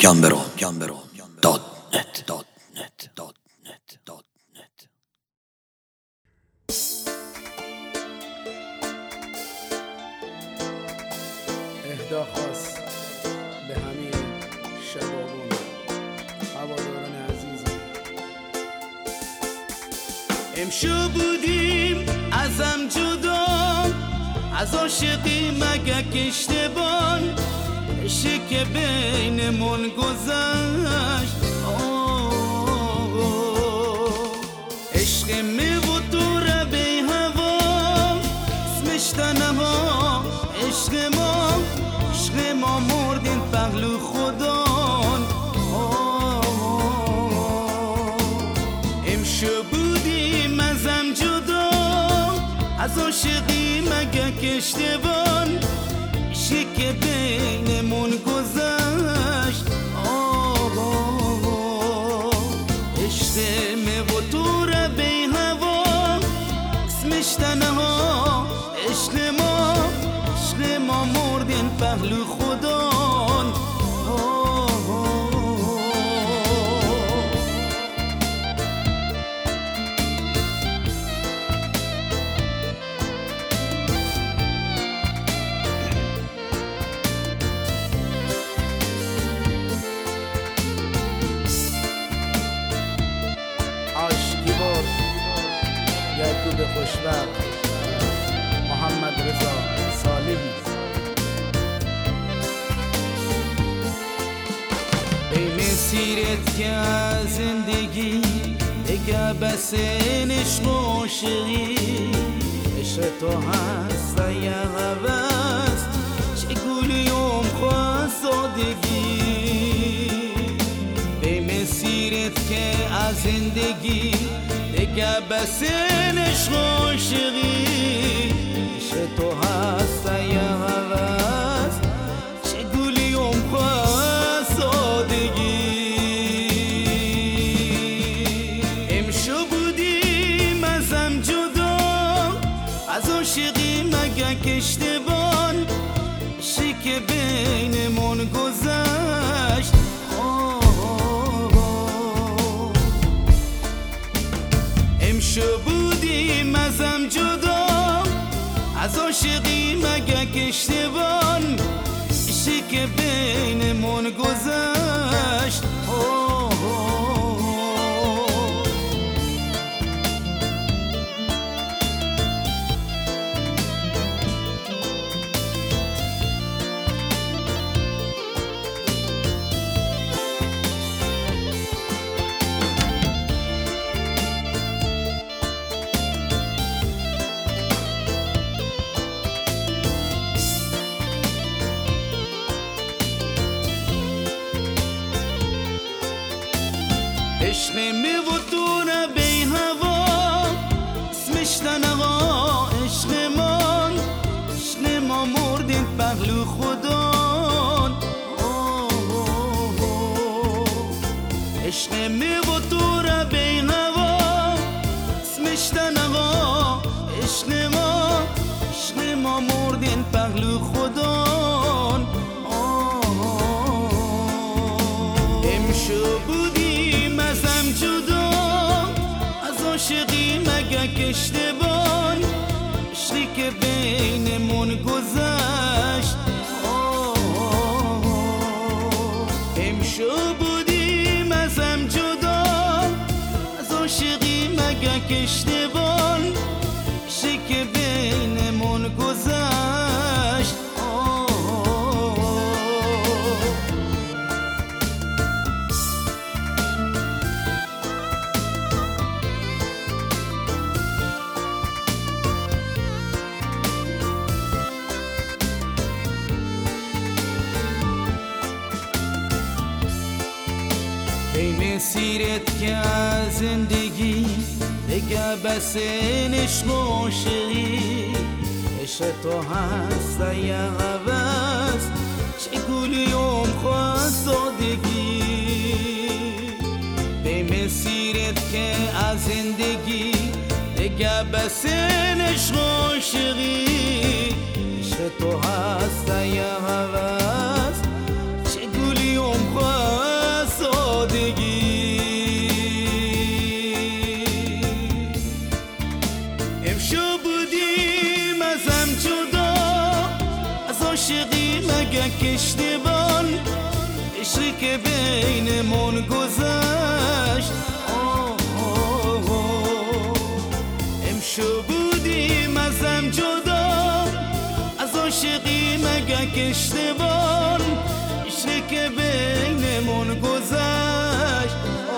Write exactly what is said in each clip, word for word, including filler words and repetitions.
گمبرو گمبرو دات نت دات نت دات نت دات نت. اهدا خواست به همه شبابون هواداران عزیزم. امشب بودیم ازم جدا، از عاشقی مگه اشتبان، عشق که بینمون گذشت. عشق می و تو را به هوا اسمش تنها، عشق ما عشق ما مردین پهلو خدان. امشب بودیم ازم جدا، از عاشقی مگه اشتبان، عشق که بینمون گذشت. عشق می و تو را به هوا اسمش تنها، عشق ما عشق ما مردین پهلو خدان. یعقوب خوشبخت، محمد رضا صالحی. ای مسیرت که از زندگی دیگه بس این عشق و عاشقی، عشق تو هست یه هوس چه گلیم خواست سادگی. ای مسیرت که از زندگی دیگه بس این عشق و عاشقی، عشق تو هست یه هوس چه گلیم خواست سادگی. امشب بودیم ازم جدا، از عاشقی مگه اشتبان، عشق که بینمون گذشت. امشب بودیم ازم جدا، از عاشقی مگه اشتبان، عشق که بینمون گذشت. عشق می و تو را به هوا اسمش تنها، عشق ما عشق ما مردین پهلو خدان. عشق می و تو را به هوا اسمش تنها، عشق ما عشق ما مردین پهلو خدان. امشب بودیم ازم جدا، از عاشقی مگه اشتبان، عشقی که بینمون گذشت. امشب بودیم ازم جدا، از عاشقی مگه اشتبان، عشقی که بینمون گذشت. ای مسیرت که از زندگی دیگه بس این عشق و عاشقی، عشق تو هست یه هوس چه گلیم خواست سادگی. ای مسیرت که از زندگی دیگه بس این عشق و عاشقی، عشق تو هست یه هوس چه گلیم خواست پشتیبان، عشقی که بینمون گذشت. امشو بودیم ازم جدا، از عاشقی مگه کشتبان، عشقی که بینمون گذشت.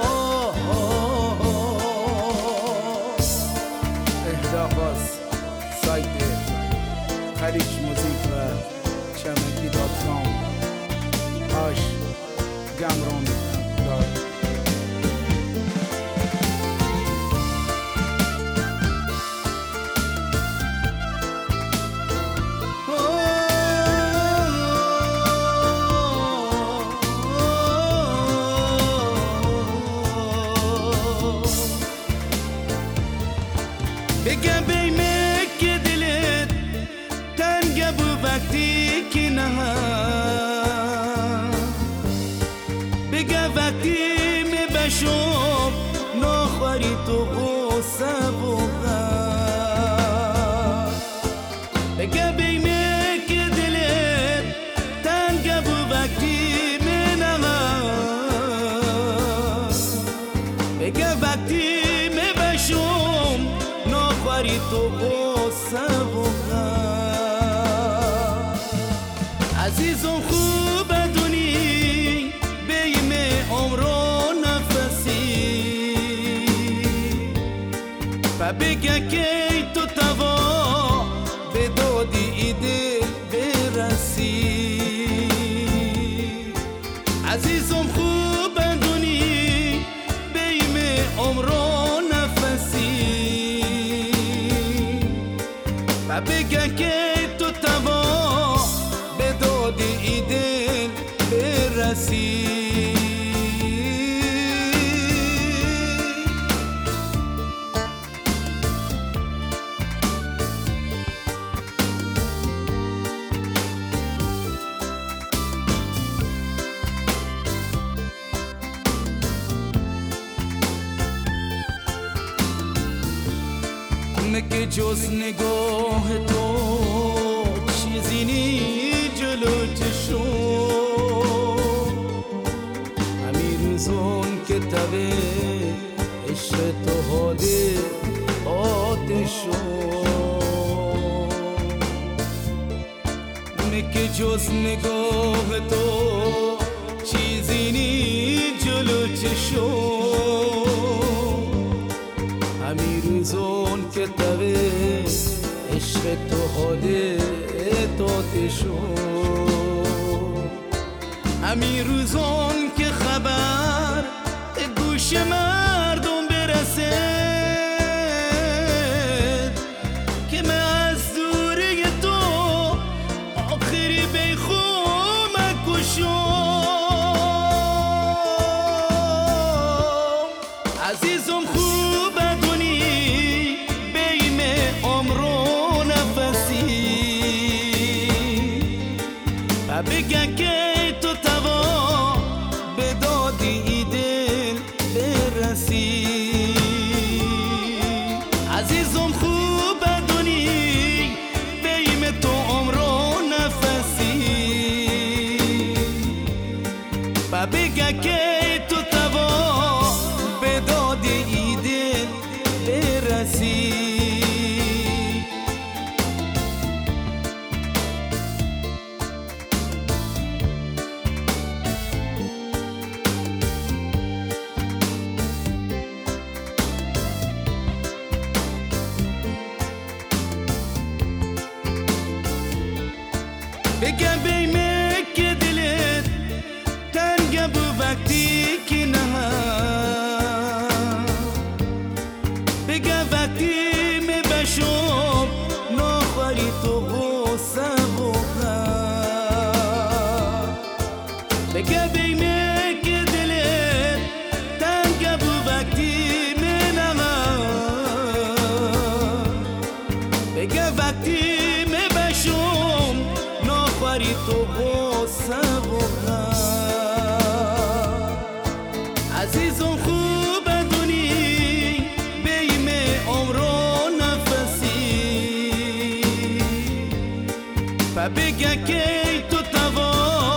اهداغاز سایت خلیج موزیک و چمکی دات کام هاش گمرون داد. بگم بیمه که دلت تنگه بو وقتی که نه، بگم وقتی می بشم نخوری تو غصه و غم. بگم بیمه که دلت تنگه بو وقتی می نه، بگم وقتی می بشم نخوری تو غصه و غم. عزیزم خوب بدونی بیم عمر و نفسی، و بگه که تو توا به دادی دل برسی. عزیزم خوب بدونی بیم عمر و نفسی، و بگه که تو توا به دادی دل برسی. که جز نگاه تو چیزی نی جلو چشم، همین روزون که تبه عشق تو حاله آتشم. که جز نگاه تو چیزی نی جلو چشم، همین روزون که تبه عشق تو حاله آتشم. همین روزون که خبر گوش مردم برسه که من از دوری تو آخری بیخوم کشم. عزیزم خوب بدونی بیم عمر و نفسی، و بگه که تو توا به دادی دل برسی. عزیزم خوب بدونی بیم تو عمر و نفسی، و بگه که تو توا به دادی دل برسی. بگم بیمه که دلت تنگه بو وقتی که نه، بگم وقتی می بشم نخوری تو غصه و غم. بگم بیمه که دلت تنگه بو وقتی می نه، بگم وقتی می بشم نخوری تو غصه و غم. عزیزم خوب بدونی بیم عمر و نفسی، و بگه که تو توا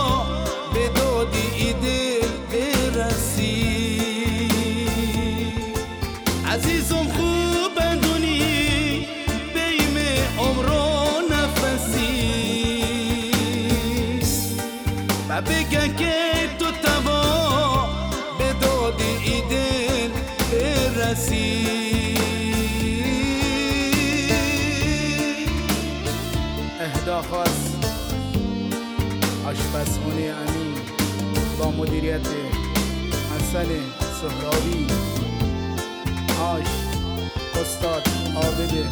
بگه که تو توا به داد ایدن برسی. اهدا خاص آشپزخونه امین با مدیریت حسن سهراوی. آش استاد عابد